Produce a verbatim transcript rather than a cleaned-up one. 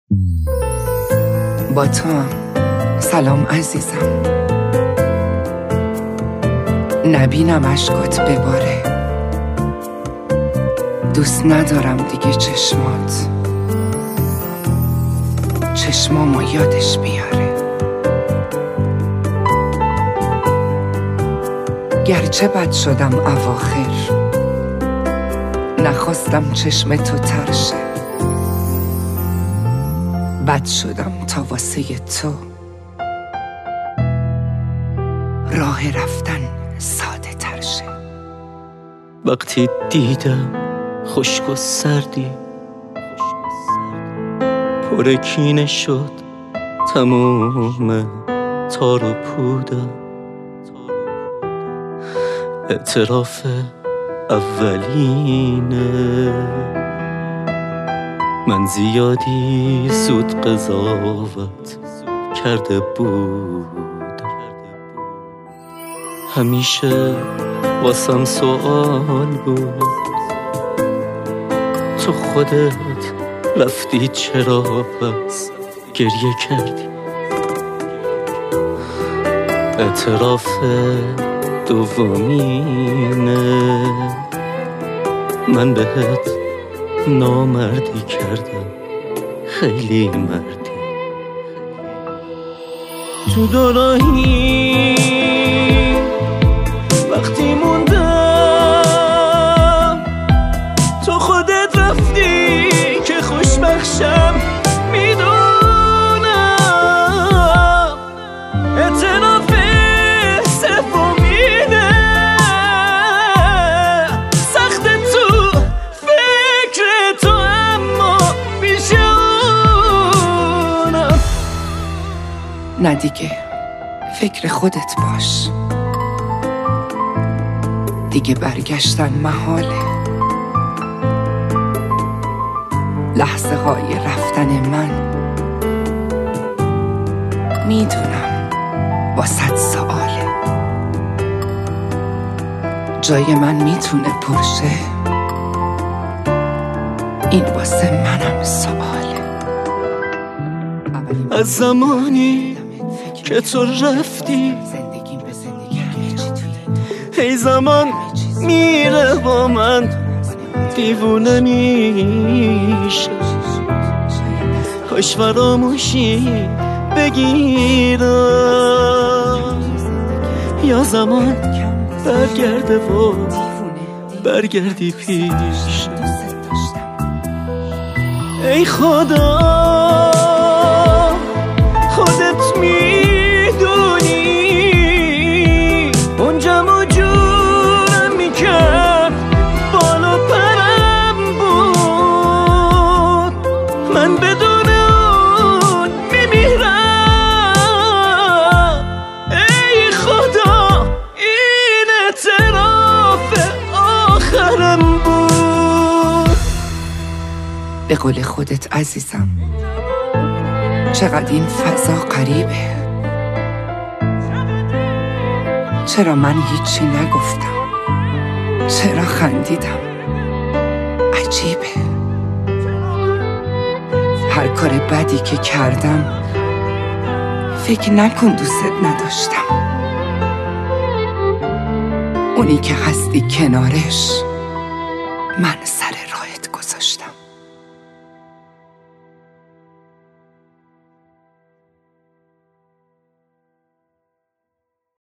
با تو هم. سلام عزیزم. نبینم اشکات بباره، دوست ندارم دیگه چشمات چشمامو یادش بیاره. گرچه بد شدم اواخر، نخواستم چشم تو ترشه. بد شدم تا واسه تو راه رفتن ساده تر شه. وقتی دیدم خشک و سردی پر کینه شد تموم تار و پودم، اعتراف اولینه من زیادی زود قضاوت کرده بود. همیشه واسم سوال بود تو خودت رفتی چرا بس گریه کردی. اعتراف دومینه من بهت نامردی کردم، خیلی مردی. تو دوراهی وقتی موندم تو خودت رفتی که خوشبخشم میدونم. اعتراف سومینه سخت تو فکر تو اما بیشونم. نه دیگه فکر خودت باش، دیگه برگشتن محاله. لحظه های رفتن من میدونم با صد سواله. جای من میتونه پرشه، این واسه منم سواله. از زمانی که تو رفتی هی زمان میره با من دیوونه میشه. کاش فراموشی بگیرم یا زمان برگرده و برگردی پیش. ای خدا خودت میدونی اونجا مجورم میکرد بالا پرم بود. من بدون اون میمیرم. ای خدا این اعتراف آخرم بود. به قول خودت عزیزم چقدر این فضا غریبه. چرا من هیچی نگفتم؟ چرا خندیدم؟ عجیبه. هر کار بدی که کردم فکر نکن دوست نداشتم. اونی که هستی کنارش من سر